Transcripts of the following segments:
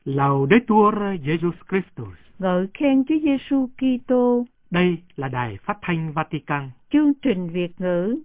Laudetur Jesus Christus. Ngợi khen Chúa Giêsu Kitô. Đây là Đài Phát thanh Vatican. Chương trình Việt ngữ.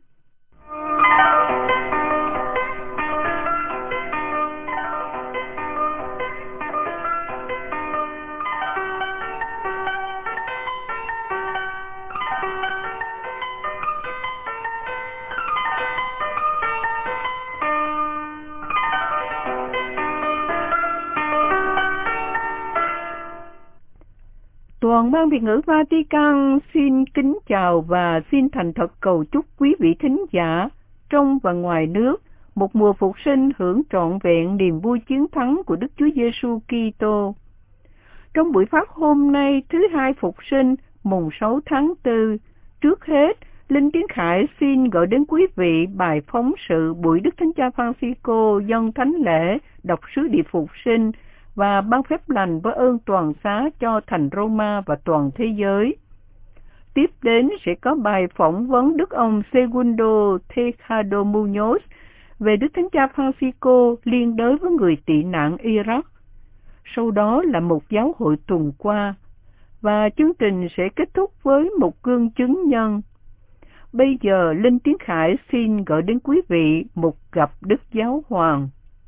Toàn ban Việt ngữ Vatican xin kính chào và xin thành thật cầu chúc quý vị thính giả trong và ngoài nước một mùa phục sinh hưởng trọn vẹn niềm vui chiến thắng của Đức Chúa Giêsu Kitô. Trong buổi phát hôm nay thứ hai phục sinh mùng 6 tháng 4, trước hết Linh Tiến Khải xin gửi đến quý vị bài phóng sự buổi Đức Thánh Cha Francisco dâng thánh lễ đọc sứ điệp phục sinh và ban phép lành với ơn toàn xá cho thành Roma và toàn thế giới. Tiếp đến sẽ có bài phỏng vấn Đức ông Segundo Tejado Muñoz về Đức Thánh Cha Francisco liên đới với người tị nạn Iraq. Sau đó là một giáo hội tuần qua, và chương trình sẽ kết thúc với một gương chứng nhân. Bây giờ Linh Tiến Khải xin gửi đến quý vị một gặp Đức Giáo Hoàng.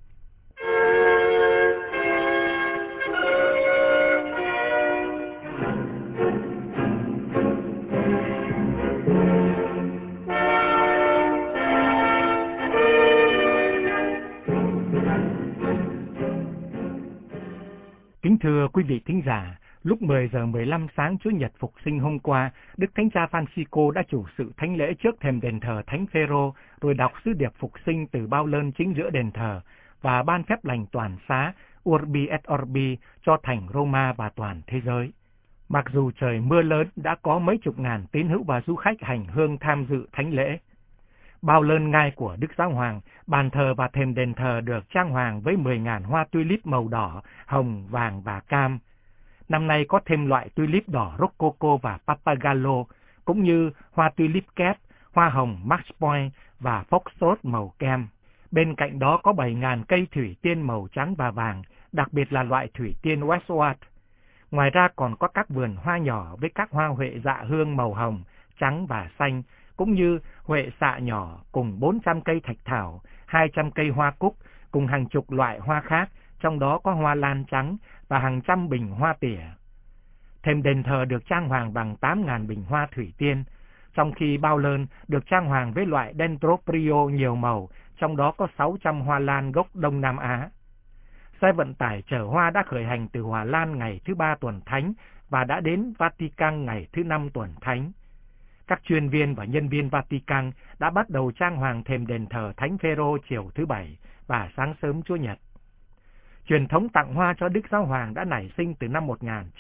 Kính thưa quý vị thính giả, lúc 10 giờ 15 sáng Chủ nhật Phục sinh hôm qua, Đức Thánh Cha Francisco đã chủ sự thánh lễ trước thềm đền thờ Thánh Phêrô, rồi đọc sứ điệp phục sinh từ bao lơn chính giữa đền thờ và ban phép lành toàn xá Urbi et Orbi cho thành Roma và toàn thế giới. Mặc dù trời mưa lớn, đã có mấy chục ngàn tín hữu và du khách hành hương tham dự thánh lễ. Bao lơn ngai của Đức Giáo Hoàng, bàn thờ và thềm đền thờ được trang hoàng với 10.000 hoa tulip màu đỏ, hồng, vàng và cam. Năm nay có thêm loại tulip đỏ Rococo và Pappagallo, cũng như hoa tulip kép, hoa hồng Max Point và Foxtrot màu kem. Bên cạnh đó có 7.000 cây thủy tiên màu trắng và vàng, đặc biệt là loại thủy tiên Westward. Ngoài ra còn có các vườn hoa nhỏ với các hoa huệ dạ hương màu hồng, trắng và xanh, cũng như huệ xạ nhỏ cùng 400 cây thạch thảo, 200 cây hoa cúc cùng hàng chục loại hoa khác, trong đó có hoa lan trắng và hàng trăm bình hoa tỉa. Thềm đền thờ được trang hoàng bằng 8.000 bình hoa thủy tiên, trong khi bao lơn được trang hoàng với loại Dendroprion nhiều màu, trong đó có 600 hoa lan gốc Đông Nam Á. Xe vận tải chở hoa đã khởi hành từ Hòa Lan ngày thứ 3 tuần thánh và đã đến Vatican ngày thứ 5 tuần thánh. Các chuyên viên và nhân viên Vatican đã bắt đầu trang hoàng thềm đền thờ Thánh Phêrô chiều thứ Bảy và sáng sớm Chủ nhật. Truyền thống tặng hoa cho Đức Giáo Hoàng đã nảy sinh từ năm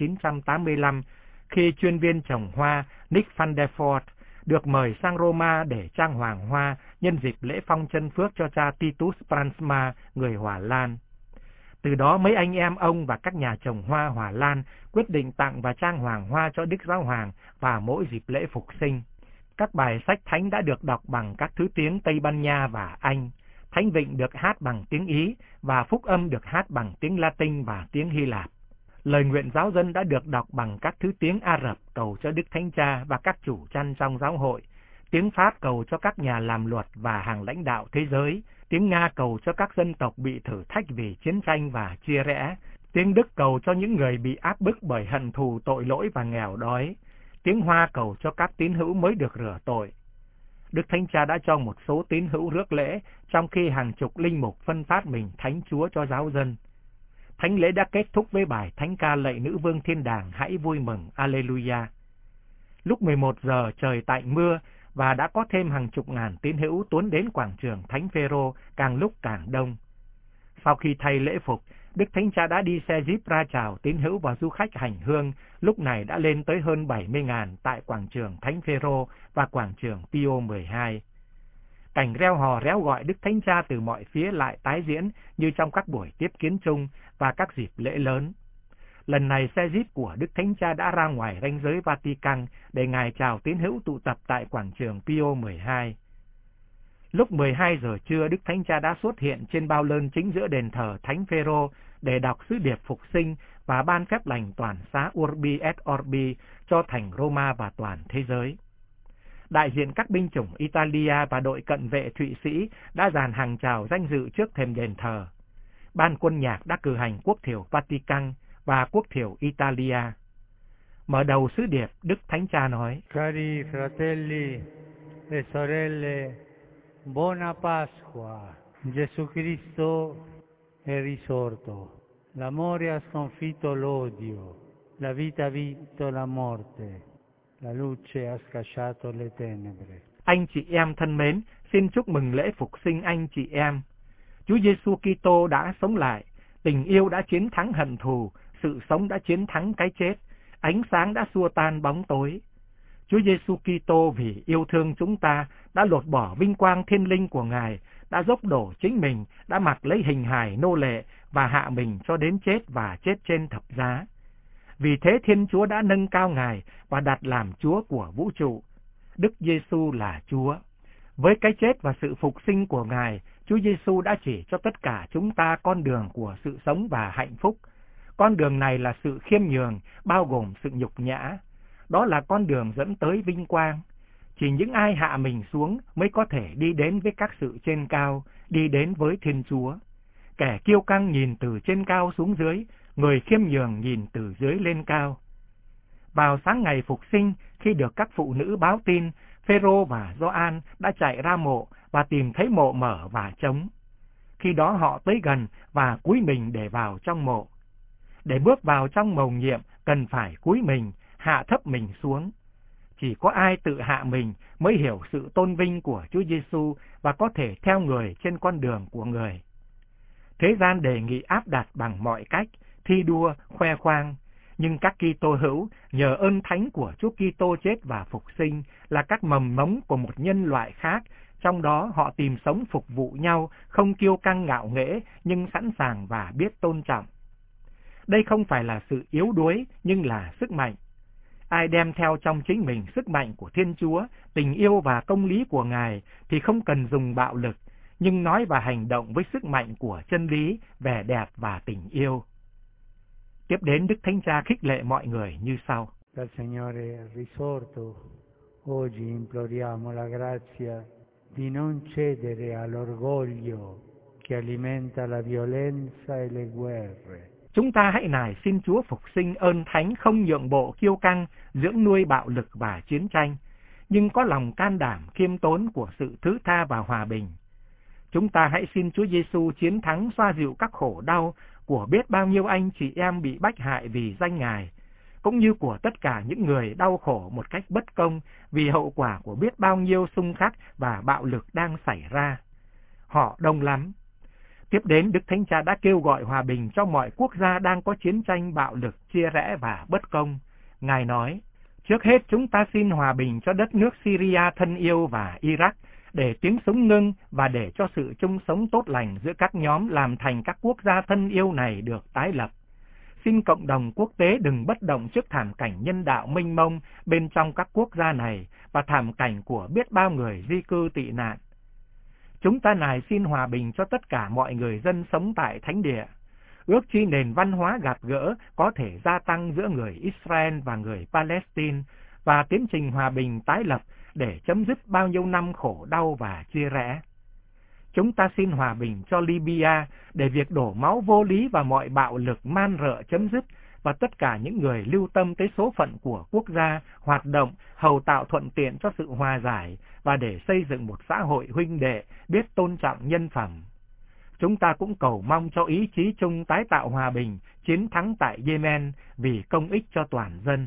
1985, khi chuyên viên trồng hoa Nick van der Voort được mời sang Roma để trang hoàng hoa nhân dịp lễ phong chân phước cho cha Titus Brandsma, người Hòa Lan. Từ đó mấy anh em ông và các nhà trồng hoa Hòa Lan quyết định tặng và trang hoàng hoa cho Đức Giáo Hoàng vào mỗi dịp lễ phục sinh. Các bài sách thánh đã được đọc bằng các thứ tiếng Tây Ban Nha và Anh, Thánh Vịnh được hát bằng tiếng Ý và Phúc Âm được hát bằng tiếng Latin và tiếng Hy Lạp. Lời nguyện giáo dân đã được đọc bằng các thứ tiếng Ả Rập cầu cho Đức Thánh Cha và các chủ chăn trong giáo hội, tiếng Pháp cầu cho các nhà làm luật và hàng lãnh đạo thế giới, tiếng Nga cầu cho các dân tộc bị thử thách vì chiến tranh và chia rẽ, tiếng Đức cầu cho những người bị áp bức bởi hận thù tội lỗi và nghèo đói, tiếng Hoa cầu cho các tín hữu mới được rửa tội. Đức Thánh Cha đã cho một số tín hữu rước lễ, trong khi hàng chục linh mục phân phát mình thánh Chúa cho giáo dân. Thánh lễ đã kết thúc với bài thánh ca lạy Nữ Vương Thiên Đàng hãy vui mừng Alleluia. Lúc 11 giờ trời tạnh mưa và đã có thêm hàng chục ngàn tín hữu tuôn đến quảng trường Thánh Phêrô càng lúc càng đông. Sau khi thay lễ phục, Đức Thánh Cha đã đi xe jeep ra chào tín hữu và du khách hành hương, lúc này đã lên tới hơn 70.000 tại quảng trường Thánh Phêrô và quảng trường Pio 12. Cảnh reo hò réo gọi Đức Thánh Cha từ mọi phía lại tái diễn như trong các buổi tiếp kiến chung và các dịp lễ lớn. Lần này xe jeep của Đức Thánh Cha đã ra ngoài ranh giới Vatican để Ngài chào tín hữu tụ tập tại quảng trường Pio 12. Lúc 12 giờ trưa, Đức Thánh Cha đã xuất hiện trên bao lơn chính giữa đền thờ Thánh Phêrô để đọc sứ điệp phục sinh và ban phép lành toàn xá Urbi et Orbi cho thành Roma và toàn thế giới. Đại diện các binh chủng Italia và đội cận vệ Thụy Sĩ đã dàn hàng chào danh dự trước thềm đền thờ. Ban quân nhạc đã cử hành quốc thiểu Vatican và quốc thiểu Italia. Mở đầu sứ điệp, Đức Thánh Cha nói: Cari fratelli e sorelle, buona Pasqua. Gesù Cristo è risorto. L'amore ha sconfitto l'odio. La vita ha vinto la morte. La luce ha scacciato le tenebre. Anh chị em thân mến, xin chúc mừng lễ phục sinh anh chị em. Chúa Giêsu Kitô đã sống lại, tình yêu đã chiến thắng hận thù, sự sống đã chiến thắng cái chết, ánh sáng đã xua tan bóng tối. Chúa Giêsu Kitô vì yêu thương chúng ta đã lột bỏ vinh quang thiên linh của Ngài, đã dốc đổ chính mình, đã mặc lấy hình hài nô lệ và hạ mình cho đến chết và chết trên thập giá. Vì thế Thiên Chúa đã nâng cao Ngài và đặt làm Chúa của vũ trụ. Đức Giêsu là Chúa. Với cái chết và sự phục sinh của Ngài, Chúa Giêsu đã chỉ cho tất cả chúng ta con đường của sự sống và hạnh phúc. Con đường này là sự khiêm nhường, bao gồm sự nhục nhã. Đó là con đường dẫn tới vinh quang. Chỉ những ai hạ mình xuống mới có thể đi đến với các sự trên cao, đi đến với Thiên Chúa. Kẻ kiêu căng nhìn từ trên cao xuống dưới, người khiêm nhường nhìn từ dưới lên cao. Vào sáng ngày phục sinh, khi được các phụ nữ báo tin, Phêrô và Gioan đã chạy ra mộ và tìm thấy mộ mở và trống. Khi đó họ tới gần và cúi mình để vào trong mộ. Để bước vào trong mầu nhiệm cần phải cúi mình, hạ thấp mình xuống. Chỉ có ai tự hạ mình mới hiểu sự tôn vinh của Chúa Giêsu và có thể theo Người trên con đường của Người. Thế gian đề nghị áp đặt bằng mọi cách, thi đua, khoe khoang, nhưng các Kitô hữu nhờ ơn thánh của Chúa Kitô chết và phục sinh là các mầm mống của một nhân loại khác, trong đó họ tìm sống phục vụ nhau, không kiêu căng ngạo nghễ nhưng sẵn sàng và biết tôn trọng. Đây không phải là sự yếu đuối nhưng là sức mạnh. Ai đem theo trong chính mình sức mạnh của Thiên Chúa, tình yêu và công lý của Ngài thì không cần dùng bạo lực, nhưng nói và hành động với sức mạnh của chân lý, vẻ đẹp và tình yêu. Tiếp đến Đức Thánh Cha khích lệ mọi người như sau. Dal Signore risorto, oggi imploriamo la grazia di non cedere all'orgoglio che alimenta la violenza e le guerre. Chúng ta hãy nài xin Chúa phục sinh ơn thánh không nhượng bộ kiêu căng, dưỡng nuôi bạo lực và chiến tranh, nhưng có lòng can đảm khiêm tốn của sự thứ tha và hòa bình. Chúng ta hãy xin Chúa Giêsu chiến thắng xoa dịu các khổ đau của biết bao nhiêu anh chị em bị bách hại vì danh Ngài, cũng như của tất cả những người đau khổ một cách bất công vì hậu quả của biết bao nhiêu xung khắc và bạo lực đang xảy ra. Họ đông lắm. Tiếp đến, Đức Thánh Cha đã kêu gọi hòa bình cho mọi quốc gia đang có chiến tranh bạo lực, chia rẽ và bất công. Ngài nói, trước hết chúng ta xin hòa bình cho đất nước Syria thân yêu và Iraq, để tiếng súng ngưng và để cho sự chung sống tốt lành giữa các nhóm làm thành các quốc gia thân yêu này được tái lập. Xin cộng đồng quốc tế đừng bất động trước thảm cảnh nhân đạo mênh mông bên trong các quốc gia này và thảm cảnh của biết bao người di cư tị nạn. Chúng ta nài xin hòa bình cho tất cả mọi người dân sống tại thánh địa. Ước chi nền văn hóa gặp gỡ có thể gia tăng giữa người Israel và người Palestine và tiến trình hòa bình tái lập để chấm dứt bao nhiêu năm khổ đau và chia rẽ. Chúng ta xin hòa bình cho Libya để việc đổ máu vô lý và mọi bạo lực man rợ chấm dứt và tất cả những người lưu tâm tới số phận của quốc gia hoạt động hầu tạo thuận tiện cho sự hòa giải và để xây dựng một xã hội huynh đệ biết tôn trọng nhân phẩm. Chúng ta cũng cầu mong cho ý chí chung tái tạo hòa bình, chiến thắng tại Yemen vì công ích cho toàn dân.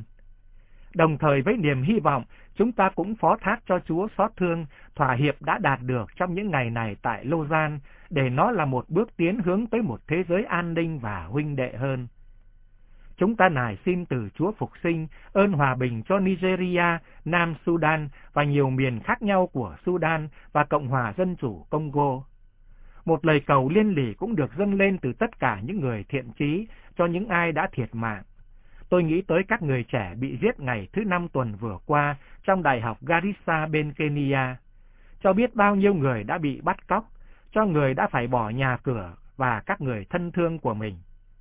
Đồng thời với niềm hy vọng, chúng ta cũng phó thác cho Chúa xót thương thỏa hiệp đã đạt được trong những ngày này tại Lausanne, để nó là một bước tiến hướng tới một thế giới an ninh và huynh đệ hơn. Chúng ta nài xin từ Chúa phục sinh ơn hòa bình cho Nigeria, Nam Sudan và nhiều miền khác nhau của Sudan và Cộng hòa Dân chủ Congo. Một lời cầu liên lỉ cũng được dâng lên từ tất cả những người thiện chí cho những ai đã thiệt mạng. Tôi nghĩ tới các người trẻ bị giết ngày thứ 5 tuần vừa qua trong Đại học Garissa bên Kenya, cho biết bao nhiêu người đã bị bắt cóc, cho người đã phải bỏ nhà cửa và các người thân thương của mình.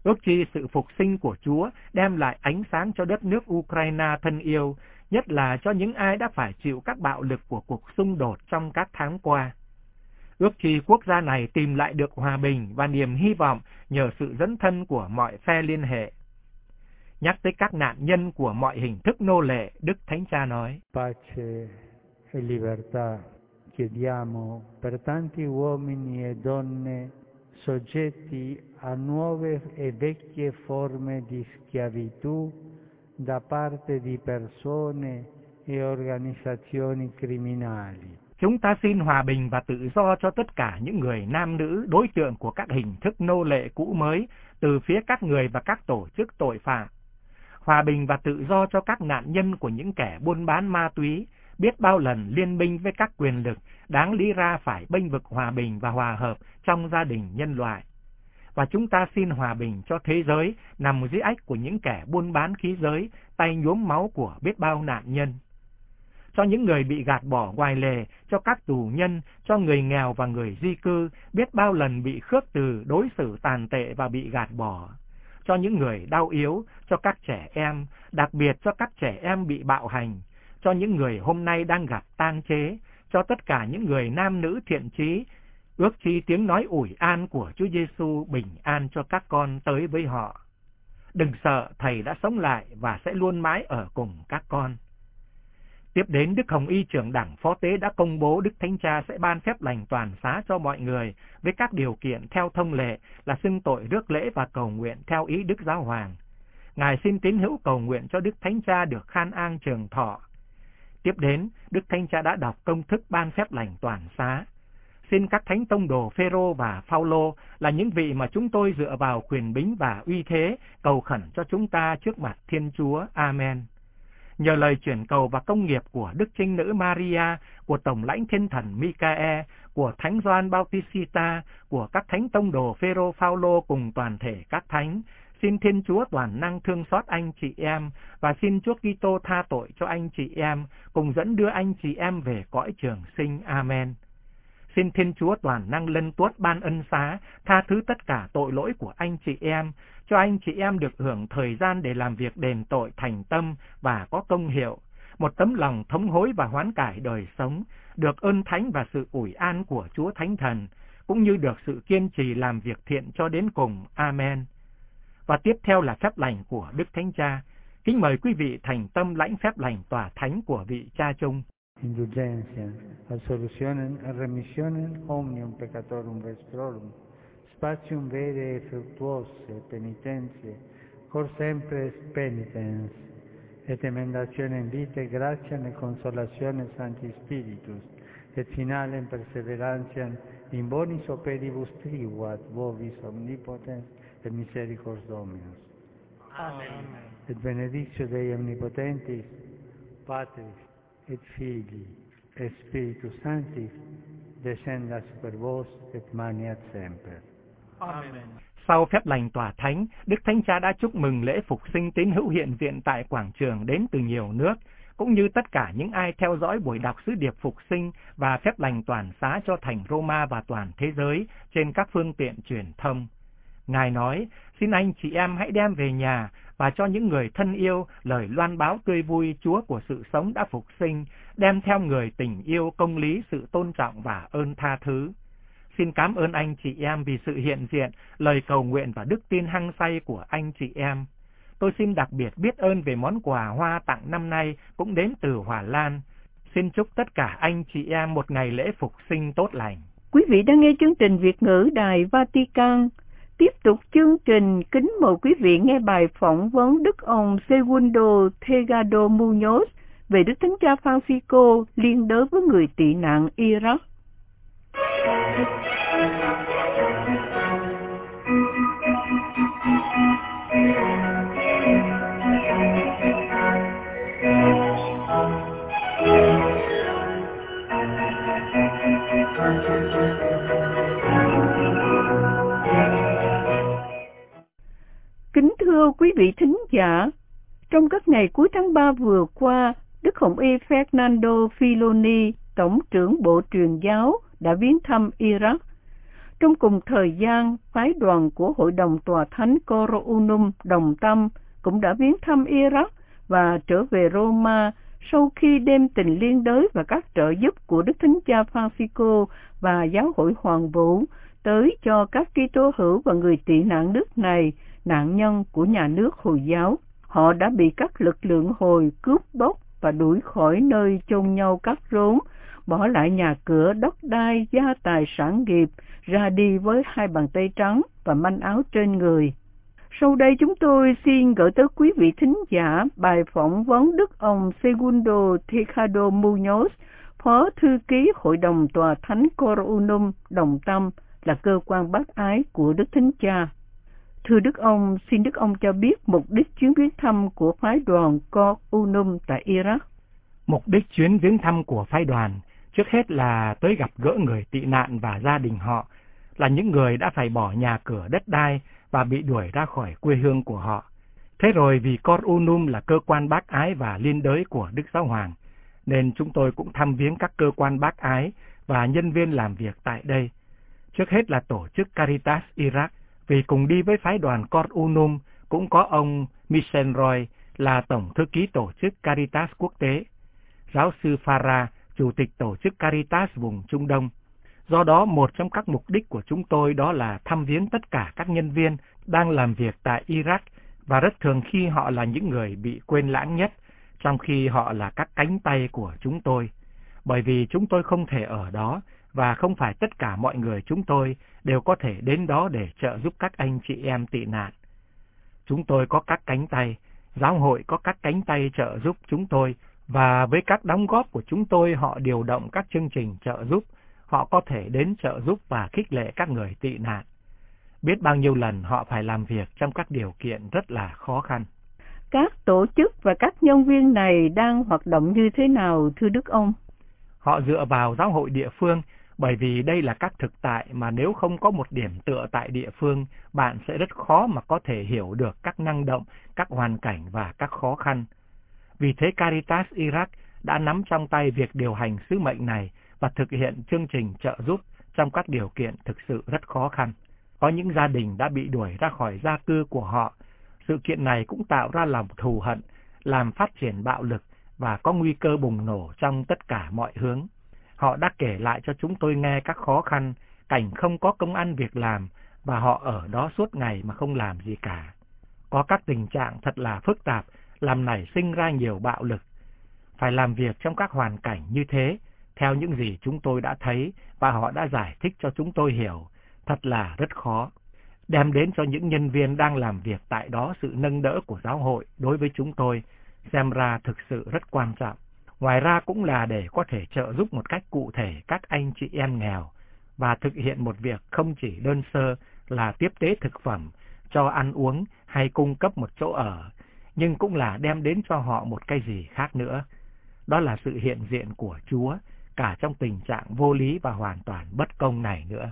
Ước chi sự phục sinh của Chúa đem lại ánh sáng cho đất nước Ukraine thân yêu, nhất là cho những ai đã phải chịu các bạo lực của cuộc xung đột trong các tháng qua. Ước chi quốc gia này tìm lại được hòa bình và niềm hy vọng nhờ sự dấn thân của mọi phe liên hệ. Nhắc tới các nạn nhân của mọi hình thức nô lệ, Đức Thánh Cha nói: Pace e libertà chiediamo per tanti uomini e donne soggetti a nuove e vecchie forme di schiavitù da parte di persone e organizzazioni criminali. Chúng ta xin hòa bình và tự do cho tất cả những người nam nữ đối tượng của các hình thức nô lệ cũ mới từ phía các người và các tổ chức tội phạm. Hòa bình và tự do cho các nạn nhân của những kẻ buôn bán ma túy, biết bao lần liên minh với các quyền lực đáng lý ra phải bênh vực hòa bình và hòa hợp trong gia đình nhân loại. Và chúng ta xin hòa bình cho thế giới nằm dưới ách của những kẻ buôn bán khí giới, tay nhuốm máu của biết bao nạn nhân. Cho những người bị gạt bỏ ngoài lề, cho các tù nhân, cho người nghèo và người di cư, biết bao lần bị khước từ, đối xử tàn tệ và bị gạt bỏ. Cho những người đau yếu, cho các trẻ em, đặc biệt cho các trẻ em bị bạo hành, cho những người hôm nay đang gặp tang chế, cho tất cả những người nam nữ thiện chí, ước chi tiếng nói ủi an của Chúa Giêsu bình an cho các con tới với họ. Đừng sợ, Thầy đã sống lại và sẽ luôn mãi ở cùng các con. Tiếp đến, Đức Hồng Y trưởng đảng phó tế đã công bố Đức Thánh Cha sẽ ban phép lành toàn xá cho mọi người với các điều kiện theo thông lệ là xưng tội rước lễ và cầu nguyện theo ý Đức Giáo Hoàng. Ngài xin tín hữu cầu nguyện cho Đức Thánh Cha được khan an trường thọ. Tiếp đến, Đức Thánh Cha đã đọc công thức ban phép lành toàn xá. Xin các thánh tông đồ Phêrô và Phaolô là những vị mà chúng tôi dựa vào quyền bính và uy thế cầu khẩn cho chúng ta trước mặt Thiên Chúa. Amen. Nhờ lời chuyển cầu và công nghiệp của Đức Trinh Nữ Maria, của Tổng lãnh Thiên Thần Michae, của Thánh Gioan Bautista, của các thánh tông đồ Phêrô, Phaolô cùng toàn thể các thánh, xin Thiên Chúa toàn năng thương xót anh chị em và xin Chúa Kitô tha tội cho anh chị em, cùng dẫn đưa anh chị em về cõi trường sinh. Amen. Xin Thiên Chúa toàn năng lân tuốt ban ân xá, tha thứ tất cả tội lỗi của anh chị em, cho anh chị em được hưởng thời gian để làm việc đền tội thành tâm và có công hiệu, một tấm lòng thống hối và hoán cải đời sống, được ơn thánh và sự ủi an của Chúa Thánh Thần, cũng như được sự kiên trì làm việc thiện cho đến cùng. Amen. Và tiếp theo là phép lành của Đức Thánh Cha. Kính mời quý vị thành tâm lãnh phép lành tòa thánh của vị Cha chung. Indulgentia, absolutionem et remissionem omnium peccatorum vestrorum, spatium vere e fructuose penitentiae, cor sempre penitens, et emendationem vitae gratiam et consolationem Sancti Spiritus, et finalem perseverantiam in bonis operibus tribuat vobis omnipotens et misericors Dominus. Amen. Et benedictio Dei omnipotentis, Patris et Filii, et Spiritus Sancti, descendat super vos et maniat semper. Amen. Sau phép lành tòa thánh, Đức Thánh Cha đã chúc mừng lễ phục sinh tín hữu hiện diện tại quảng trường đến từ nhiều nước, cũng như tất cả những ai theo dõi buổi đọc sứ điệp phục sinh và phép lành toàn xá cho thành Roma và toàn thế giới trên các phương tiện truyền thông. Ngài nói, xin anh chị em hãy đem về nhà và cho những người thân yêu lời loan báo tươi vui Chúa của sự sống đã phục sinh, đem theo người tình yêu, công lý, sự tôn trọng và ơn tha thứ. Xin cảm ơn anh chị em vì sự hiện diện, lời cầu nguyện và đức tin hăng say của anh chị em. Tôi xin đặc biệt biết ơn về món quà hoa tặng năm nay cũng đến từ Hòa Lan. Xin chúc tất cả anh chị em một ngày lễ phục sinh tốt lành. Quý vị đang nghe chương trình Việt ngữ Đài Vatican. Tiếp tục chương trình, kính mời quý vị nghe bài phỏng vấn Đức ông Segundo Tegado Muñoz về Đức Thánh Cha Francisco liên đới với người tị nạn Iraq. Kính thưa quý vị thính giả, trong các ngày cuối tháng 3 vừa qua, Đức Hồng Y Fernando Filoni, Tổng trưởng Bộ Truyền giáo, đã viếng thăm Iraq. Trong cùng thời gian, phái đoàn của Hội đồng Tòa Thánh Coro Unum Đồng Tâm cũng đã viếng thăm Iraq và trở về Roma sau khi đem tình liên đới và các trợ giúp của Đức Thánh Cha Francisco và Giáo hội Hoàng Vũ tới cho các Kitô hữu và người tị nạn nước này, nạn nhân của nhà nước Hồi giáo. Họ đã bị các lực lượng Hồi cướp bóc và đuổi khỏi nơi chôn nhau cắt rốn, bỏ lại nhà cửa, đất đai, gia tài sản nghiệp, ra đi với hai bàn tay trắng và manh áo trên người. Sau đây chúng tôi xin gửi tới quý vị thính giả bài phỏng vấn Đức ông Segundo Tejado Muñoz, Phó Thư ký Hội đồng Tòa Thánh Coro Unum Đồng Tâm, là cơ quan bác ái của Đức Thánh Cha. Thưa Đức ông, xin Đức ông cho biết mục đích chuyến viếng thăm của phái đoàn Coro Unum tại Iraq. Mục đích chuyến viếng thăm của phái đoàn trước hết là tới gặp gỡ người tị nạn và gia đình họ, là những người đã phải bỏ nhà cửa đất đai và bị đuổi ra khỏi quê hương của họ. Thế rồi vì Cor Unum là cơ quan bác ái và liên đới của Đức Giáo Hoàng, nên chúng tôi cũng thăm viếng các cơ quan bác ái và nhân viên làm việc tại đây. Trước hết là tổ chức Caritas Iraq, vì cùng đi với phái đoàn Cor Unum cũng có ông Michel Roy là tổng thư ký tổ chức Caritas quốc tế, giáo sư Farah, chủ tịch tổ chức Caritas vùng Trung Đông. Do đó, một trong các mục đích của chúng tôi đó là thăm viếng tất cả các nhân viên đang làm việc tại Iraq, và rất thường khi họ là những người bị quên lãng nhất, trong khi họ là các cánh tay của chúng tôi. Bởi vì chúng tôi không thể ở đó, và không phải tất cả mọi người chúng tôi đều có thể đến đó để trợ giúp các anh chị em tị nạn. Chúng tôi có các cánh tay, giáo hội có các cánh tay trợ giúp chúng tôi, và với các đóng góp của chúng tôi họ điều động các chương trình trợ giúp. Họ có thể đến trợ giúp và khích lệ các người tị nạn. Biết bao nhiêu lần họ phải làm việc trong các điều kiện rất là khó khăn. Các tổ chức và các nhân viên này đang hoạt động như thế nào, thưa Đức ông? Họ dựa vào giáo hội địa phương, bởi vì đây là các thực tại mà nếu không có một điểm tựa tại địa phương, bạn sẽ rất khó mà có thể hiểu được các năng động, các hoàn cảnh và các khó khăn. Vì thế Caritas Iraq đã nắm trong tay việc điều hành sứ mệnh này và thực hiện chương trình trợ giúp trong các điều kiện thực sự rất khó khăn. Có những gia đình đã bị đuổi ra khỏi gia cư của họ. Sự kiện này cũng tạo ra lòng thù hận, làm phát triển bạo lực và có nguy cơ bùng nổ trong tất cả mọi hướng. Họ đã kể lại cho chúng tôi nghe các khó khăn, cảnh không có công ăn việc làm và họ ở đó suốt ngày mà không làm gì cả. Có các tình trạng thật là phức tạp, làm nảy sinh ra nhiều bạo lực. Phải làm việc trong các hoàn cảnh như thế, theo những gì chúng tôi đã thấy và họ đã giải thích cho chúng tôi hiểu, thật là rất khó. Đem đến cho những nhân viên đang làm việc tại đó sự nâng đỡ của giáo hội đối với chúng tôi, xem ra thực sự rất quan trọng. Ngoài ra cũng là để có thể trợ giúp một cách cụ thể các anh chị em nghèo và thực hiện một việc không chỉ đơn sơ là tiếp tế thực phẩm, cho ăn uống hay cung cấp một chỗ ở, nhưng cũng là đem đến cho họ một cái gì khác nữa. Đó là sự hiện diện của Chúa, cả trong tình trạng vô lý và hoàn toàn bất công này nữa.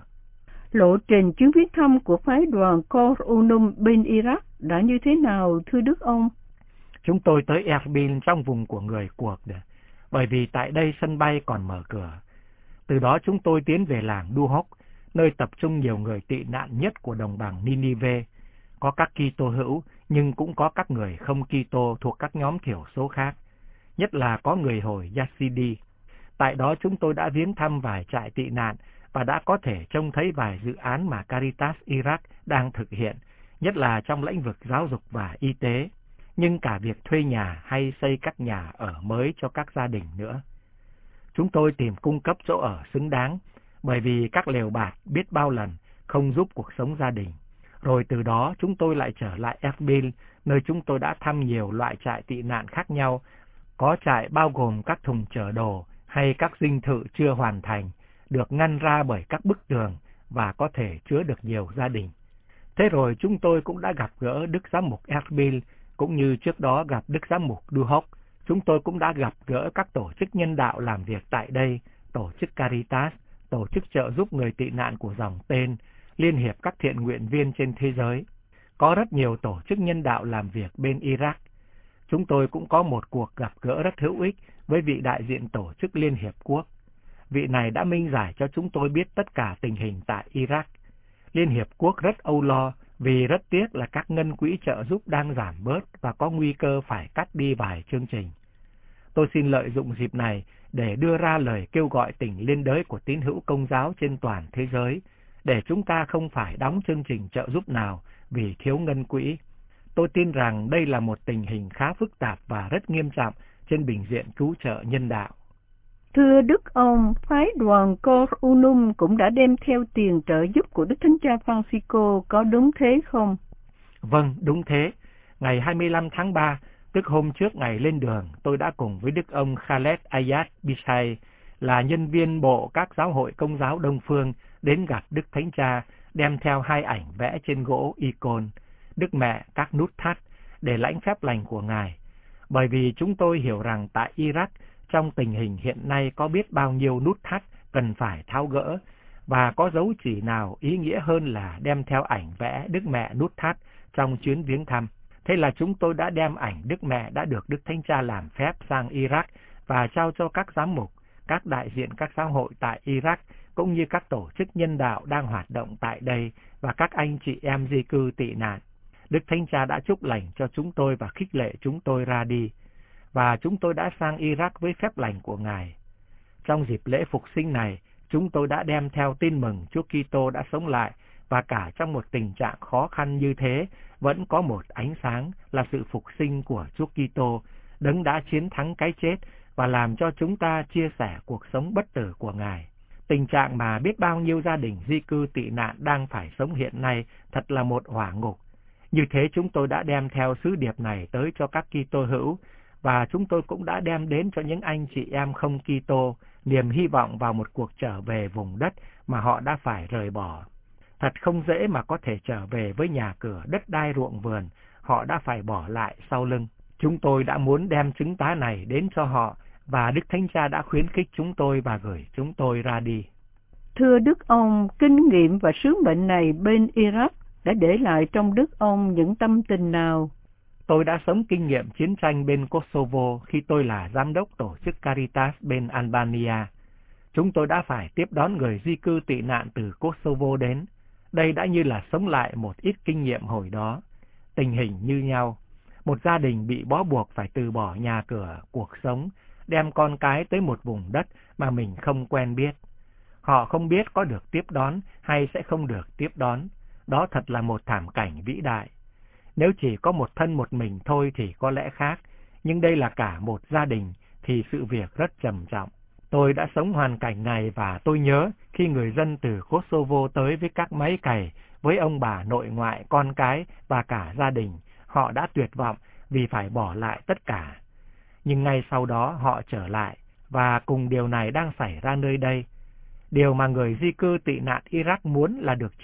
Lộ trình chuyến viếng thăm của phái đoàn Cor Unum bên Iraq đã như thế nào, thưa Đức ông? Chúng tôi tới Erbil trong vùng của người Kurd, bởi vì tại đây sân bay còn mở cửa. Từ đó chúng tôi tiến về làng Duhok, nơi tập trung nhiều người tị nạn nhất của đồng bằng Ninive. Có các Kitô hữu, nhưng cũng có các người không Kitô thuộc các nhóm thiểu số khác, nhất là có người Hồi Yazidi. Tại đó chúng tôi đã viếng thăm vài trại tị nạn và đã có thể trông thấy vài dự án mà Caritas Iraq đang thực hiện, nhất là trong lĩnh vực giáo dục và y tế, nhưng cả việc thuê nhà hay xây các nhà ở mới cho các gia đình nữa. Chúng tôi tìm cung cấp chỗ ở xứng đáng, bởi vì các lều bạt biết bao lần không giúp cuộc sống gia đình. Rồi từ đó chúng tôi lại trở lại Erbil, nơi chúng tôi đã thăm nhiều loại trại tị nạn khác nhau. Có trại bao gồm các thùng chở đồ hay các dinh thự chưa hoàn thành, được ngăn ra bởi các bức tường và có thể chứa được nhiều gia đình. Thế rồi chúng tôi cũng đã gặp gỡ Đức Giám mục Erbil, cũng như trước đó gặp Đức Giám mục Duhok. Chúng tôi cũng đã gặp gỡ các tổ chức nhân đạo làm việc tại đây, tổ chức Caritas, tổ chức trợ giúp người tị nạn của dòng tên, Liên hiệp các thiện nguyện viên trên thế giới. Có rất nhiều tổ chức nhân đạo làm việc bên Iraq. Chúng tôi cũng có một cuộc gặp gỡ rất hữu ích với vị đại diện tổ chức Liên hiệp quốc. Vị này đã minh giải cho chúng tôi biết tất cả tình hình tại Iraq. Liên Hiệp Quốc rất âu lo vì rất tiếc là các ngân quỹ trợ giúp đang giảm bớt và có nguy cơ phải cắt đi vài chương trình. Tôi xin lợi dụng dịp này để đưa ra lời kêu gọi tình liên đới của tín hữu Công giáo trên toàn thế giới, để chúng ta không phải đóng chương trình trợ giúp nào vì thiếu ngân quỹ. Tôi tin rằng đây là một tình hình khá phức tạp và rất nghiêm trọng trên bình diện cứu trợ nhân đạo. Thưa Đức ông, phái đoàn Cor Unum cũng đã đem theo tiền trợ giúp của Đức Thánh Cha Francisco, có đúng thế không? Vâng, đúng thế. Ngày 25 tháng 3, tức hôm trước ngày lên đường, tôi đã cùng với Đức ông Khaled Ayad Bishay, là nhân viên bộ các giáo hội Công giáo Đông Phương, đến gặp Đức Thánh Cha, đem theo 2 ảnh vẽ trên gỗ icon, Đức Mẹ, các nút thắt, để lãnh phép lành của Ngài. Bởi vì chúng tôi hiểu rằng tại Iraq, trong tình hình hiện nay có biết bao nhiêu nút thắt cần phải tháo gỡ, và có dấu chỉ nào ý nghĩa hơn là đem theo ảnh vẽ Đức Mẹ nút thắt trong chuyến viếng thăm. Thế là chúng tôi đã đem ảnh Đức Mẹ đã được Đức Thánh Cha làm phép sang Iraq và trao cho các giám mục, các đại diện các giáo hội tại Iraq, cũng như các tổ chức nhân đạo đang hoạt động tại đây và các anh chị em di cư tị nạn. Đức Thánh Cha đã chúc lành cho chúng tôi và khích lệ chúng tôi ra đi, và chúng tôi đã sang Iraq với phép lành của Ngài. Trong dịp lễ phục sinh này, chúng tôi đã đem theo tin mừng Chúa Kitô đã sống lại, và cả trong một tình trạng khó khăn như thế, vẫn có một ánh sáng là sự phục sinh của Chúa Kitô, Đấng đã chiến thắng cái chết và làm cho chúng ta chia sẻ cuộc sống bất tử của Ngài. Tình trạng mà biết bao nhiêu gia đình di cư tị nạn đang phải sống hiện nay thật là một hỏa ngục. Như thế chúng tôi đã đem theo sứ điệp này tới cho các Kitô hữu, và chúng tôi cũng đã đem đến cho những anh chị em không Kitô niềm hy vọng vào một cuộc trở về vùng đất mà họ đã phải rời bỏ. Thật không dễ mà có thể trở về với nhà cửa, đất đai, ruộng vườn, họ đã phải bỏ lại sau lưng. Chúng tôi đã muốn đem chứng tá này đến cho họ, và Đức Thánh Cha đã khuyến khích chúng tôi và gửi chúng tôi ra đi. Thưa Đức ông, kinh nghiệm và sứ mệnh này bên Iraq đã để lại trong Đức ông những tâm tình nào? Tôi đã sống kinh nghiệm chiến tranh bên Kosovo khi tôi là giám đốc tổ chức Caritas bên Albania. Chúng tôi đã phải tiếp đón người di cư tị nạn từ Kosovo đến. Đây đã như là sống lại một ít kinh nghiệm hồi đó. Tình hình như nhau. Một gia đình bị bó buộc phải từ bỏ nhà cửa, cuộc sống, đem con cái tới một vùng đất mà mình không quen biết. Họ không biết có được tiếp đón hay sẽ không được tiếp đón. Đó thật là một thảm cảnh vĩ đại. Nếu chỉ có một thân một mình thôi thì có lẽ khác, nhưng đây là cả một gia đình thì sự việc rất trầm trọng. Tôi đã sống hoàn cảnh này và tôi nhớ khi người dân từ Kosovo tới với các máy cày, với ông bà nội ngoại, con cái và cả gia đình, họ đã tuyệt vọng vì phải bỏ lại tất cả. Nhưng ngay sau đó họ trở lại, và cùng điều này đang xảy ra nơi đây. Điều mà người di cư tị nạn Iraq muốn là được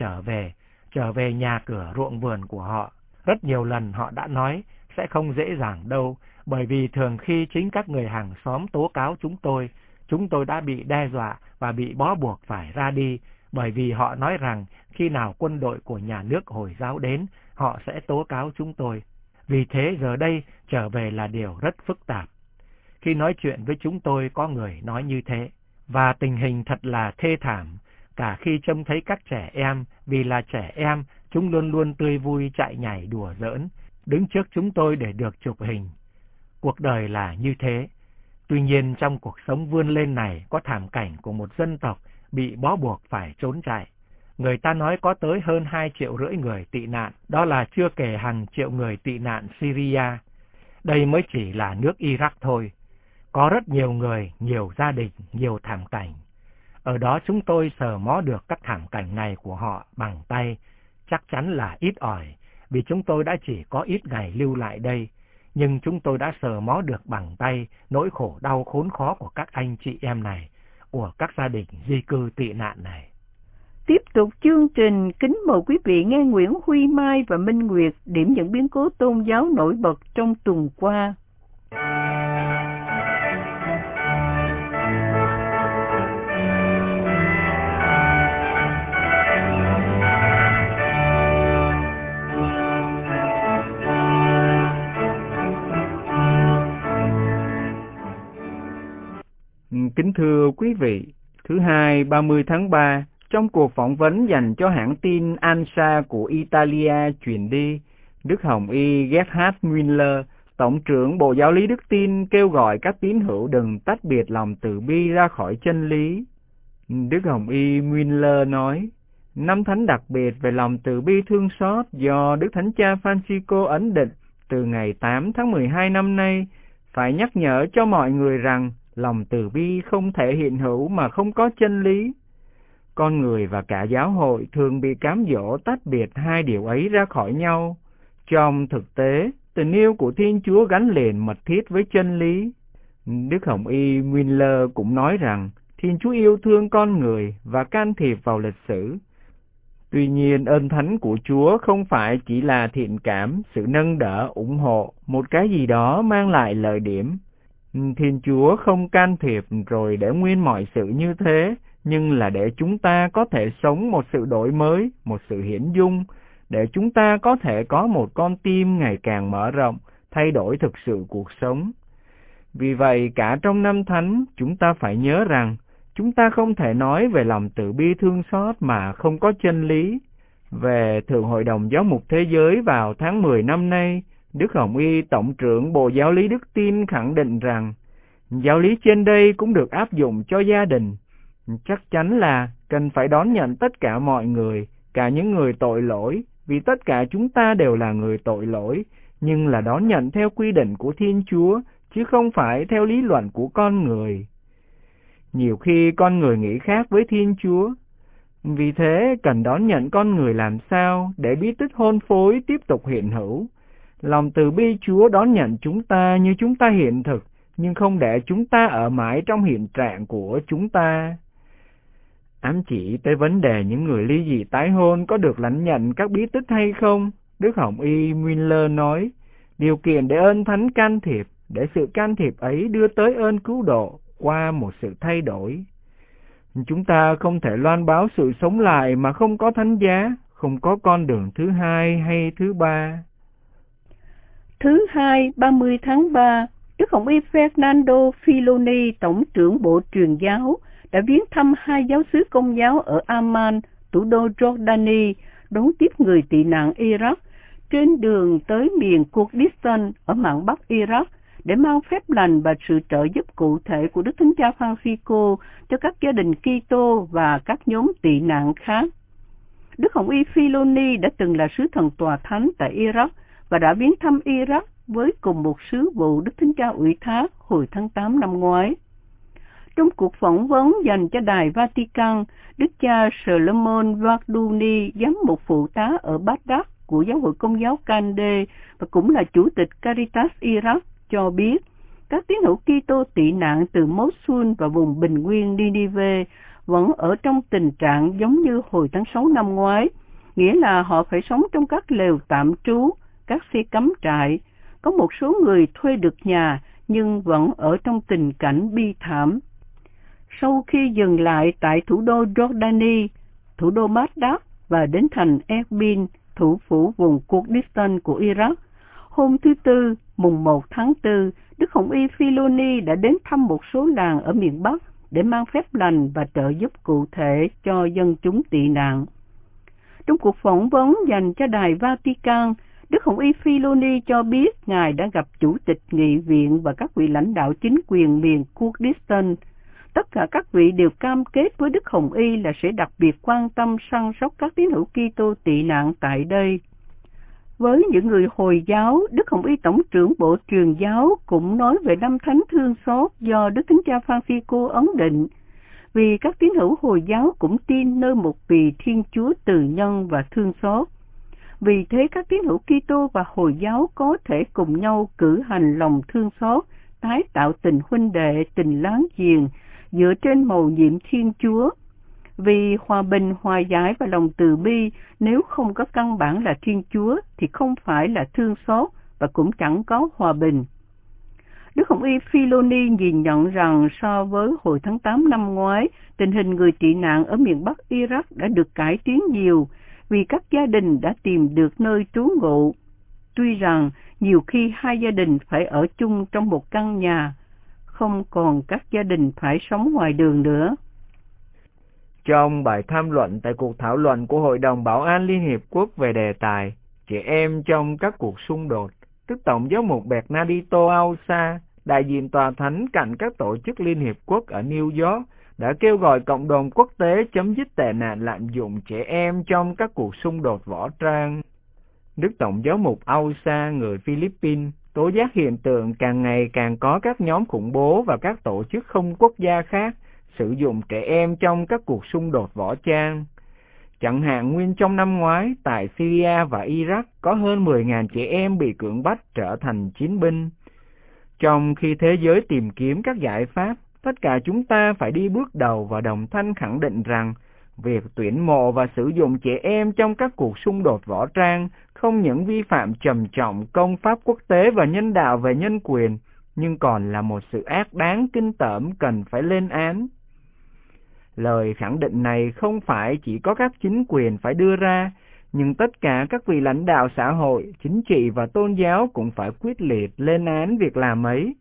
trở về nhà cửa ruộng vườn của họ. Rất nhiều lần họ đã nói sẽ không dễ dàng đâu, bởi vì thường khi chính các người hàng xóm tố cáo chúng tôi đã bị đe dọa và bị bó buộc phải ra đi, bởi vì họ nói rằng khi nào quân đội của nhà nước Hồi giáo đến, họ sẽ tố cáo chúng tôi. Vì thế giờ đây trở về là điều rất phức tạp. Khi nói chuyện với chúng tôi có người nói như thế, và tình hình thật là thê thảm, cả khi trông thấy các trẻ em, vì là trẻ em, chúng luôn luôn tươi vui chạy nhảy đùa giỡn, đứng trước chúng tôi để được chụp hình. Cuộc đời là như thế. Tuy nhiên trong cuộc sống vươn lên này có thảm cảnh của một dân tộc bị bó buộc phải trốn chạy. Người ta nói có tới hơn 2,5 triệu người tị nạn, đó là chưa kể hàng triệu người tị nạn Syria. Đây mới chỉ là nước Iraq thôi. Có rất nhiều người, nhiều gia đình, nhiều thảm cảnh. Ở đó chúng tôi sờ mó được các thảm cảnh này của họ bằng tay, chắc chắn là ít ỏi, vì chúng tôi đã chỉ có ít ngày lưu lại đây, nhưng chúng tôi đã sờ mó được bằng tay nỗi khổ đau khốn khó của các anh chị em này, của các gia đình di cư tị nạn này. Tiếp tục chương trình, kính mời quý vị nghe Nguyễn Huy Mai và Minh Nguyệt điểm những biến cố tôn giáo nổi bật trong tuần qua. Kính thưa quý vị, thứ Hai 30 tháng 3, Trong cuộc phỏng vấn dành cho hãng tin ANSA của Italia truyền đi, Đức Hồng Y Gerhard Müller, Tổng trưởng Bộ Giáo lý Đức Tin, kêu gọi các tín hữu đừng tách biệt lòng từ bi ra khỏi chân lý. Đức Hồng Y Müller nói, năm thánh đặc biệt về lòng từ bi thương xót do Đức Thánh Cha Francisco ấn định từ ngày 8 tháng 12 năm nay phải nhắc nhở cho mọi người rằng lòng từ bi không thể hiện hữu mà không có chân lý. Con người và cả giáo hội thường bị cám dỗ tách biệt hai điều ấy ra khỏi nhau. Trong thực tế, tình yêu của Thiên Chúa gắn liền mật thiết với chân lý. Đức Hồng Y Müller cũng nói rằng Thiên Chúa yêu thương con người và can thiệp vào lịch sử. Tuy nhiên, ơn thánh của Chúa không phải chỉ là thiện cảm, sự nâng đỡ, ủng hộ, một cái gì đó mang lại lợi điểm. Thiên Chúa không can thiệp rồi để nguyên mọi sự như thế, nhưng là để chúng ta có thể sống một sự đổi mới, một sự hiển dung, để chúng ta có thể có một con tim ngày càng mở rộng, thay đổi thực sự cuộc sống. Vì vậy, cả trong năm thánh, chúng ta phải nhớ rằng, chúng ta không thể nói về lòng từ bi thương xót mà không có chân lý. Về Thượng Hội đồng Giáo mục Thế giới vào tháng 10 năm nay, Đức Hồng Y Tổng trưởng Bộ Giáo lý Đức Tin khẳng định rằng, giáo lý trên đây cũng được áp dụng cho gia đình. Chắc chắn là cần phải đón nhận tất cả mọi người, cả những người tội lỗi, vì tất cả chúng ta đều là người tội lỗi, nhưng là đón nhận theo quy định của Thiên Chúa, chứ không phải theo lý luận của con người. Nhiều khi con người nghĩ khác với Thiên Chúa. Vì thế, cần đón nhận con người làm sao để bí tích hôn phối tiếp tục hiện hữu. Lòng từ bi Chúa đón nhận chúng ta như chúng ta hiện thực, nhưng không để chúng ta ở mãi trong hiện trạng của chúng ta. Ám chỉ tới vấn đề những người ly dị tái hôn có được lãnh nhận các bí tích hay không, Đức Hồng Y Müller nói, điều kiện để ơn thánh can thiệp, để sự can thiệp ấy đưa tới ơn cứu độ qua một sự thay đổi. Chúng ta không thể loan báo sự sống lại mà không có thánh giá, không có con đường thứ hai hay thứ ba. Thứ hai, 30 tháng 3, Đức Hồng Y Fernando Filoni, Tổng trưởng Bộ Truyền giáo, đã viếng thăm hai giáo xứ Công giáo ở Amman, thủ đô Jordani, đón tiếp người tị nạn Iraq trên đường tới miền Kurdistan ở mạn Bắc Iraq để mang phép lành và sự trợ giúp cụ thể của Đức Thánh Cha Francisco cho các gia đình Kitô và các nhóm tị nạn khác. Đức Hồng Y Filoni đã từng là sứ thần tòa thánh tại Iraq và đã viếng thăm Iraq với cùng một sứ vụ Đức Thánh Cha ủy thác hồi tháng 8 năm ngoái. Trong cuộc phỏng vấn dành cho Đài Vatican, Đức cha Solomon Varduni, giám mục phụ tá ở Baghdad của Giáo hội Công giáo Kande và cũng là chủ tịch Caritas Iraq, cho biết các tín hữu Kitô tị nạn từ Mosul và vùng bình nguyên Ninive vẫn ở trong tình trạng giống như hồi tháng 6 năm ngoái, nghĩa là họ phải sống trong các lều tạm trú, các xe cắm trại. Có một số người thuê được nhà nhưng vẫn ở trong tình cảnh bi thảm. Sau khi dừng lại tại thủ đô Jordani, thủ đô Baghdad và đến thành Erbil, thủ phủ vùng Kurdistan của Iraq, hôm thứ Tư, mùng 1 tháng 4, Đức Hồng Y Filoni đã đến thăm một số làng ở miền Bắc để mang phép lành và trợ giúp cụ thể cho dân chúng tị nạn. Trong cuộc phỏng vấn dành cho Đài Vatican, Đức Hồng Y Filoni cho biết Ngài đã gặp Chủ tịch Nghị viện và các vị lãnh đạo chính quyền miền Kurdistan. Tất cả các vị đều cam kết với Đức Hồng Y là sẽ đặc biệt quan tâm săn sóc các tín hữu Kitô tị nạn tại đây. Với những người Hồi giáo, Đức Hồng Y Tổng trưởng Bộ Truyền giáo cũng nói về năm thánh thương xót do Đức Thánh Cha Francisco ấn định, vì các tín hữu Hồi giáo cũng tin nơi một vị Thiên Chúa từ nhân và thương xót. Vì thế các tín hữu Kitô và Hồi giáo có thể cùng nhau cử hành lòng thương xót, tái tạo tình huynh đệ, tình láng giềng dựa trên mầu nhiệm Thiên Chúa. Vì hòa bình, hòa giải và lòng từ bi nếu không có căn bản là Thiên Chúa thì không phải là thương xót và cũng chẳng có hòa bình. Đức Hồng Y Filoni nhìn nhận rằng so với hồi tháng 8 năm ngoái, tình hình người tị nạn ở miền Bắc Iraq đã được cải tiến nhiều vì các gia đình đã tìm được nơi trú ngụ. Tuy rằng nhiều khi hai gia đình phải ở chung trong một căn nhà, không còn các gia đình phải sống ngoài đường nữa. Trong bài tham luận tại cuộc thảo luận của Hội đồng Bảo an Liên Hiệp Quốc về đề tài trẻ em trong các cuộc xung đột, Đức Tổng giám mục Bernardito Ausa, đại diện tòa thánh cạnh các tổ chức Liên Hiệp Quốc ở New York, đã kêu gọi cộng đồng quốc tế chấm dứt tệ nạn lạm dụng trẻ em trong các cuộc xung đột võ trang. Đức Tổng giám mục Ausa, người Philippines, tố giác hiện tượng càng ngày càng có các nhóm khủng bố và các tổ chức không quốc gia khác sử dụng trẻ em trong các cuộc xung đột võ trang. Chẳng hạn nguyên trong năm ngoái, tại Syria và Iraq có hơn 10.000 trẻ em bị cưỡng bắt trở thành chiến binh. Trong khi thế giới tìm kiếm các giải pháp, tất cả chúng ta phải đi bước đầu và đồng thanh khẳng định rằng việc tuyển mộ và sử dụng trẻ em trong các cuộc xung đột võ trang không những vi phạm trầm trọng công pháp quốc tế và nhân đạo về nhân quyền, nhưng còn là một sự ác đáng kinh tởm cần phải lên án. Lời khẳng định này không phải chỉ có các chính quyền phải đưa ra, nhưng tất cả các vị lãnh đạo xã hội, chính trị và tôn giáo cũng phải quyết liệt lên án việc làm ấy.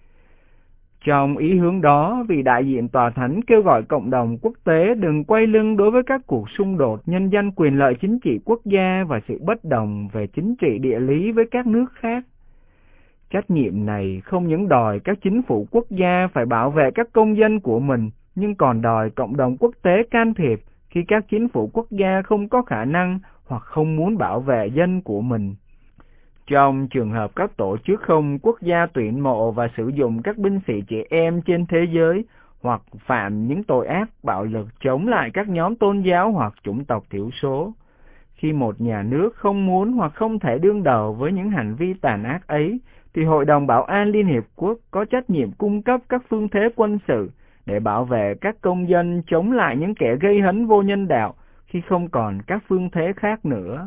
Trong ý hướng đó, vị đại diện tòa thánh kêu gọi cộng đồng quốc tế đừng quay lưng đối với các cuộc xung đột nhân danh quyền lợi chính trị quốc gia và sự bất đồng về chính trị địa lý với các nước khác. Trách nhiệm này không những đòi các chính phủ quốc gia phải bảo vệ các công dân của mình, nhưng còn đòi cộng đồng quốc tế can thiệp khi các chính phủ quốc gia không có khả năng hoặc không muốn bảo vệ dân của mình. Trong trường hợp các tổ chức không quốc gia tuyển mộ và sử dụng các binh sĩ trẻ em trên thế giới hoặc phạm những tội ác bạo lực chống lại các nhóm tôn giáo hoặc chủng tộc thiểu số, khi một nhà nước không muốn hoặc không thể đương đầu với những hành vi tàn ác ấy, thì Hội đồng Bảo an Liên Hiệp Quốc có trách nhiệm cung cấp các phương thế quân sự để bảo vệ các công dân chống lại những kẻ gây hấn vô nhân đạo khi không còn các phương thế khác nữa.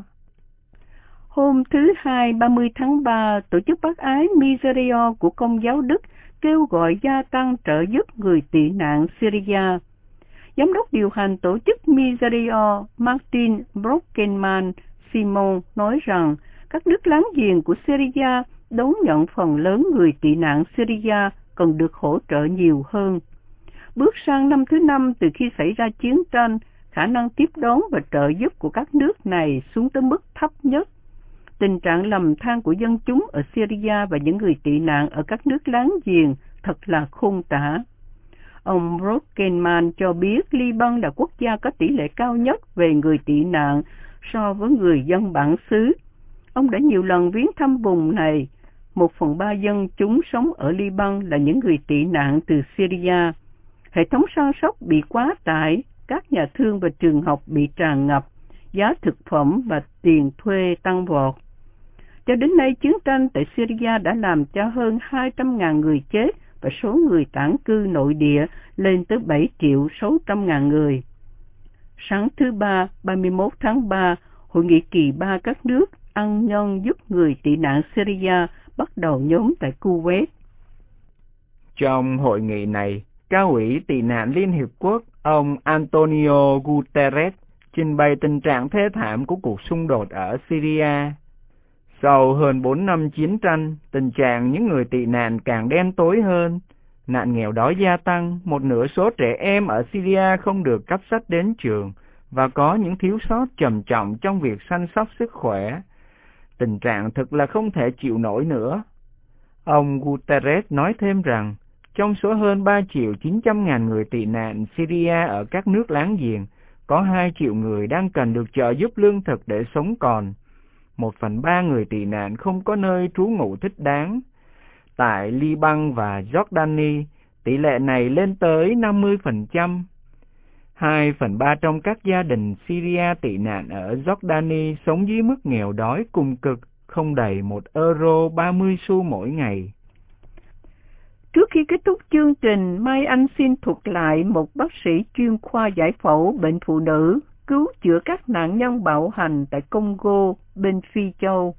Hôm thứ Hai 30 tháng 3, Tổ chức Bác ái Miserio của Công giáo Đức kêu gọi gia tăng trợ giúp người tị nạn Syria. Giám đốc điều hành tổ chức Miserio Martin Brockenman Simon nói rằng các nước láng giềng của Syria đón nhận phần lớn người tị nạn Syria cần được hỗ trợ nhiều hơn. Bước sang năm thứ 5 từ khi xảy ra chiến tranh, khả năng tiếp đón và trợ giúp của các nước này xuống tới mức thấp nhất. Tình trạng lầm than của dân chúng ở Syria và những người tị nạn ở các nước láng giềng thật là khôn tả. Ông Brockenman cho biết Liban là quốc gia có tỷ lệ cao nhất về người tị nạn so với người dân bản xứ. Ông đã nhiều lần viếng thăm vùng này. 1/3 dân chúng sống ở Liban là những người tị nạn từ Syria. Hệ thống săn sóc bị quá tải, các nhà thương và trường học bị tràn ngập, giá thực phẩm và tiền thuê tăng vọt. Cho đến nay, chiến tranh tại Syria đã làm cho hơn 200.000 người chết và số người tản cư nội địa lên tới 7.600.000 người. Sáng thứ Ba, 31 tháng 3, Hội nghị kỳ 3 các nước ăn nhân giúp người tị nạn Syria bắt đầu nhóm tại Kuwait. Trong hội nghị này, Cao ủy tị nạn Liên Hiệp Quốc ông Antonio Guterres trình bày tình trạng thê thảm của cuộc xung đột ở Syria. Sau hơn 4 năm chiến tranh, tình trạng những người tị nạn càng đen tối hơn. Nạn nghèo đói gia tăng, một nửa số trẻ em ở Syria không được cấp sách đến trường, và có những thiếu sót trầm trọng trong việc chăm sóc sức khỏe. Tình trạng thực là không thể chịu nổi nữa. Ông Guterres nói thêm rằng, trong số hơn 3.900.000 người tị nạn Syria ở các nước láng giềng, có 2 triệu người đang cần được trợ giúp lương thực để sống còn. 1/3 người tị nạn không có nơi trú ngụ thích đáng. Tại Liban và Jordani, tỷ lệ này lên tới 50%. 2/3 trong các gia đình Syria tị nạn ở Jordani sống dưới mức nghèo đói cùng cực, không đầy €1.30 mỗi ngày. Trước khi kết thúc chương trình, Mai Anh xin thuật lại một bác sĩ chuyên khoa giải phẫu bệnh phụ nữ cứu chữa các nạn nhân bạo hành tại Congo bên Phi Châu.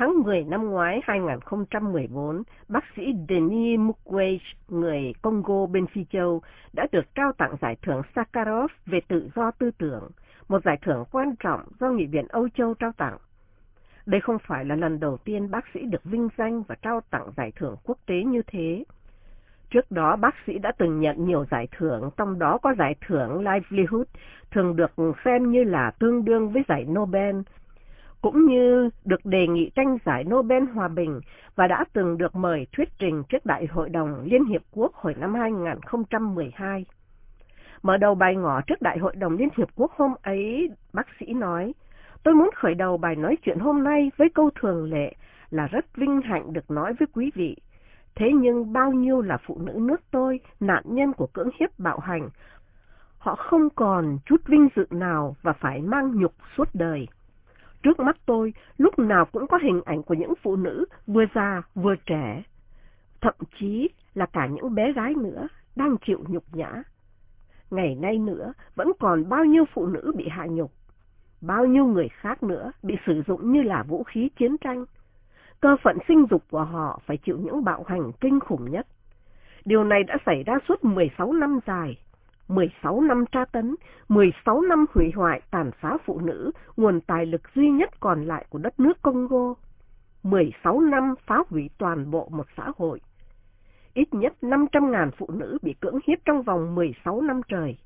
Tháng 10 năm ngoái 2014, bác sĩ Denis Mukwege, người Congo bên Phi Châu, đã được trao tặng giải thưởng Sakharov về tự do tư tưởng, một giải thưởng quan trọng do Nghị viện Âu Châu trao tặng. Đây không phải là lần đầu tiên bác sĩ được vinh danh và trao tặng giải thưởng quốc tế như thế. Trước đó, bác sĩ đã từng nhận nhiều giải thưởng, trong đó có giải thưởng Livelihood, thường được xem như là tương đương với giải Nobel, cũng như được đề nghị tranh giải Nobel Hòa Bình và đã từng được mời thuyết trình trước Đại hội đồng Liên Hiệp Quốc hồi năm 2012. Mở đầu bài ngỏ trước Đại hội đồng Liên Hiệp Quốc hôm ấy, bác sĩ nói, tôi muốn khởi đầu bài nói chuyện hôm nay với câu thường lệ là rất vinh hạnh được nói với quý vị. Thế nhưng bao nhiêu là phụ nữ nước tôi, nạn nhân của cưỡng hiếp bạo hành, họ không còn chút vinh dự nào và phải mang nhục suốt đời. Trước mắt tôi, lúc nào cũng có hình ảnh của những phụ nữ vừa già vừa trẻ, thậm chí là cả những bé gái nữa đang chịu nhục nhã. Ngày nay nữa, vẫn còn bao nhiêu phụ nữ bị hạ nhục, bao nhiêu người khác nữa bị sử dụng như là vũ khí chiến tranh. Cơ phận sinh dục của họ phải chịu những bạo hành kinh khủng nhất. Điều này đã xảy ra suốt 16 năm dài. 16 năm tra tấn, 16 năm hủy hoại tàn phá phụ nữ, nguồn tài lực duy nhất còn lại của đất nước Congo. 16 năm phá hủy toàn bộ một xã hội. Ít nhất 500.000 phụ nữ bị cưỡng hiếp trong vòng 16 năm trời.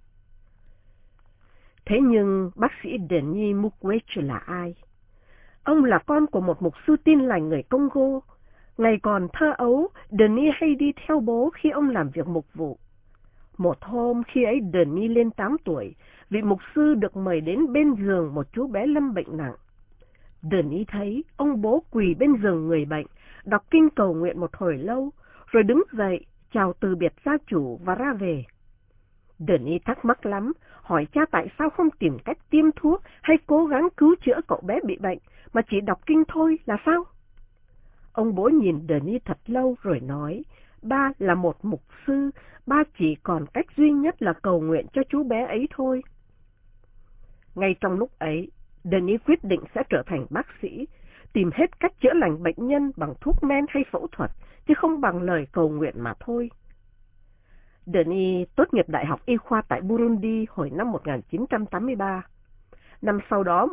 Thế nhưng bác sĩ Denis Mukwege là ai? Ông là con của một mục sư Tin Lành người Congo. Ngày còn thơ ấu, Denis hay đi theo bố khi ông làm việc mục vụ. Một hôm khi ấy Denis lên 8 tuổi, vị mục sư được mời đến bên giường một chú bé lâm bệnh nặng. Denis thấy ông bố quỳ bên giường người bệnh, đọc kinh cầu nguyện một hồi lâu, rồi đứng dậy, chào từ biệt gia chủ và ra về. Denis thắc mắc lắm, hỏi cha tại sao không tìm cách tiêm thuốc hay cố gắng cứu chữa cậu bé bị bệnh, mà chỉ đọc kinh thôi là sao? Ông bố nhìn Denis thật lâu rồi nói, ba là một mục sư, ba chỉ còn cách duy nhất là cầu nguyện cho chú bé ấy thôi. Ngay trong lúc ấy, Denis quyết định sẽ trở thành bác sĩ, tìm hết cách chữa lành bệnh nhân bằng thuốc men hay phẫu thuật, chứ không bằng lời cầu nguyện mà thôi. Denis tốt nghiệp Đại học Y khoa tại Burundi hồi năm 1983. Năm sau đó,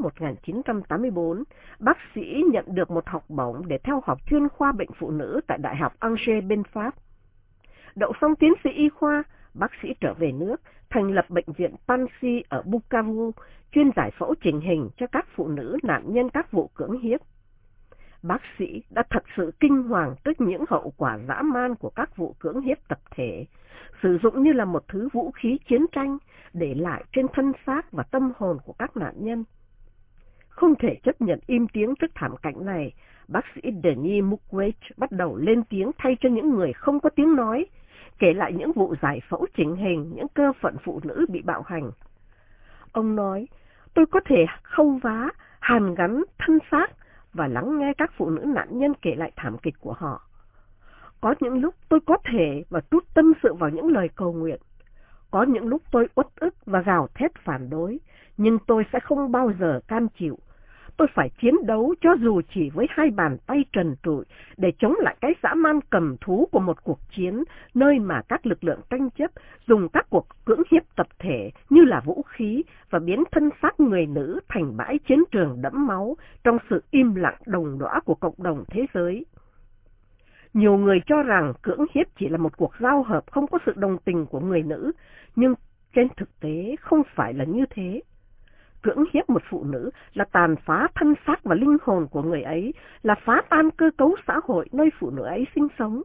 1984, bác sĩ nhận được một học bổng để theo học chuyên khoa bệnh phụ nữ tại Đại học Angers bên Pháp. Đậu xong tiến sĩ y khoa, bác sĩ trở về nước, thành lập bệnh viện Pansi ở Bukavu, chuyên giải phẫu chỉnh hình cho các phụ nữ nạn nhân các vụ cưỡng hiếp. Bác sĩ đã thật sự kinh hoàng trước những hậu quả dã man của các vụ cưỡng hiếp tập thể, sử dụng như là một thứ vũ khí chiến tranh để lại trên thân xác và tâm hồn của các nạn nhân. Không thể chấp nhận im tiếng trước thảm cảnh này, bác sĩ Denis Mukwege bắt đầu lên tiếng thay cho những người không có tiếng nói, kể lại những vụ giải phẫu chỉnh hình, những cơ phận phụ nữ bị bạo hành. Ông nói, tôi có thể khâu vá, hàn gắn thân xác và lắng nghe các phụ nữ nạn nhân kể lại thảm kịch của họ. Có những lúc tôi có thể và trút tâm sự vào những lời cầu nguyện. Có những lúc tôi uất ức và gào thét phản đối, nhưng tôi sẽ không bao giờ cam chịu. Tôi phải chiến đấu cho dù chỉ với 2 bàn tay trần trụi để chống lại cái dã man cầm thú của một cuộc chiến, nơi mà các lực lượng tranh chấp dùng các cuộc cưỡng hiếp tập thể như là vũ khí và biến thân xác người nữ thành bãi chiến trường đẫm máu trong sự im lặng đồng đõa của cộng đồng thế giới. Nhiều người cho rằng cưỡng hiếp chỉ là một cuộc giao hợp không có sự đồng tình của người nữ, nhưng trên thực tế không phải là như thế. Cưỡng hiếp một phụ nữ là tàn phá thân xác và linh hồn của người ấy, là phá tan cơ cấu xã hội nơi phụ nữ ấy sinh sống.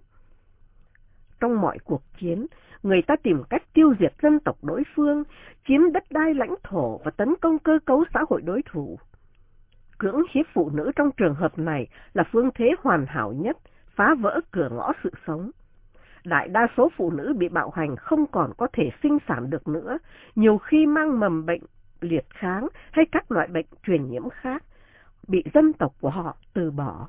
Trong mọi cuộc chiến, người ta tìm cách tiêu diệt dân tộc đối phương, chiếm đất đai lãnh thổ và tấn công cơ cấu xã hội đối thủ. Cưỡng hiếp phụ nữ trong trường hợp này là phương thế hoàn hảo nhất, phá vỡ cửa ngõ sự sống. Đại đa số phụ nữ bị bạo hành không còn có thể sinh sản được nữa, nhiều khi mang mầm bệnh liệt kháng hay các loại bệnh truyền nhiễm khác, bị dân tộc của họ từ bỏ.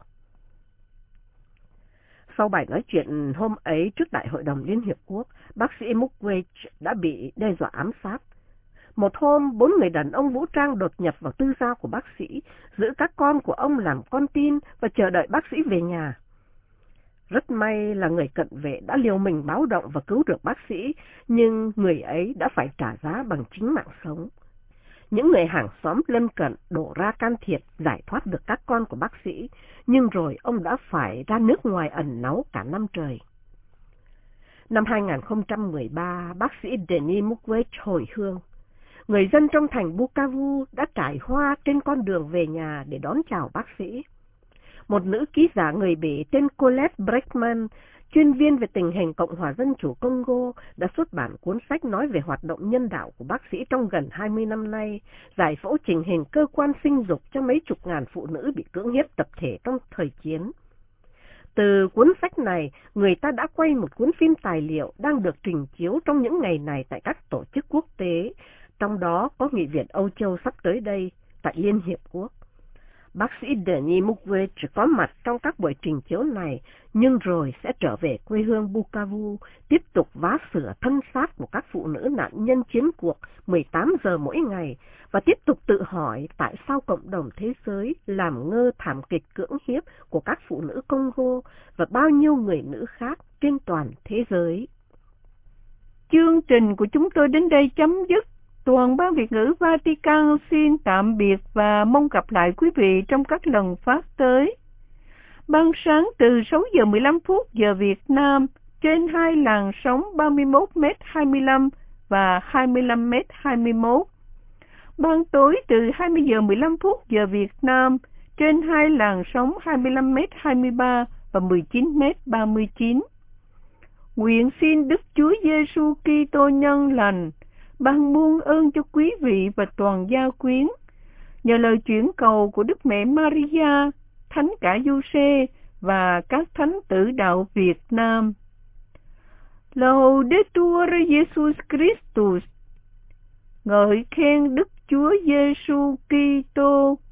Sau bài nói chuyện hôm ấy trước Đại hội đồng Liên Hiệp Quốc, bác sĩ Mukwege đã bị đe dọa ám sát. Một hôm, 4 người đàn ông vũ trang đột nhập vào tư gia của bác sĩ, giữ các con của ông làm con tin và chờ đợi bác sĩ về nhà. Rất may là người cận vệ đã liều mình báo động và cứu được bác sĩ, nhưng người ấy đã phải trả giá bằng chính mạng sống. Những người hàng xóm lân cận đổ ra can thiệp giải thoát được các con của bác sĩ, nhưng rồi ông đã phải ra nước ngoài ẩn náu cả năm trời. Năm 2013, bác sĩ Denis Mukwege hồi hương. Người dân trong thành Bukavu đã trải hoa trên con đường về nhà để đón chào bác sĩ. Một nữ ký giả người Bỉ tên Colette Breckman, chuyên viên về tình hình Cộng hòa Dân chủ Congo, đã xuất bản cuốn sách nói về hoạt động nhân đạo của bác sĩ trong gần 20 năm nay, giải phẫu trình hình cơ quan sinh dục cho mấy chục ngàn phụ nữ bị cưỡng hiếp tập thể trong thời chiến. Từ cuốn sách này, người ta đã quay một cuốn phim tài liệu đang được trình chiếu trong những ngày này tại các tổ chức quốc tế, trong đó có Nghị viện Âu Châu sắp tới đây, tại Liên Hiệp Quốc. Bác sĩ Denis Mukwege chỉ có mặt trong các buổi trình chiếu này, nhưng rồi sẽ trở về quê hương Bukavu, tiếp tục vá sửa thân xác của các phụ nữ nạn nhân chiến cuộc 18 giờ mỗi ngày, và tiếp tục tự hỏi tại sao cộng đồng thế giới làm ngơ thảm kịch cưỡng hiếp của các phụ nữ Congo và bao nhiêu người nữ khác trên toàn thế giới. Chương trình của chúng tôi đến đây chấm dứt. Toàn ban Việt ngữ Vatican xin tạm biệt và mong gặp lại quý vị trong các lần phát tới. Ban sáng từ 6 giờ 15 phút giờ Việt Nam trên hai làn sóng 31m25 và 25m21. Ban tối từ 20 giờ 15 phút giờ Việt Nam trên hai làn sóng 25m23 và 19m39. Nguyện xin Đức Chúa Giêsu Kitô nhân lành ban muôn ơn cho quý vị và toàn gia quyến, nhờ lời chuyển cầu của Đức Mẹ Maria, Thánh cả Giuse và các thánh tử đạo Việt Nam. Laudetur Jesus Christus. Ngợi khen Đức Chúa Giêsu Kitô.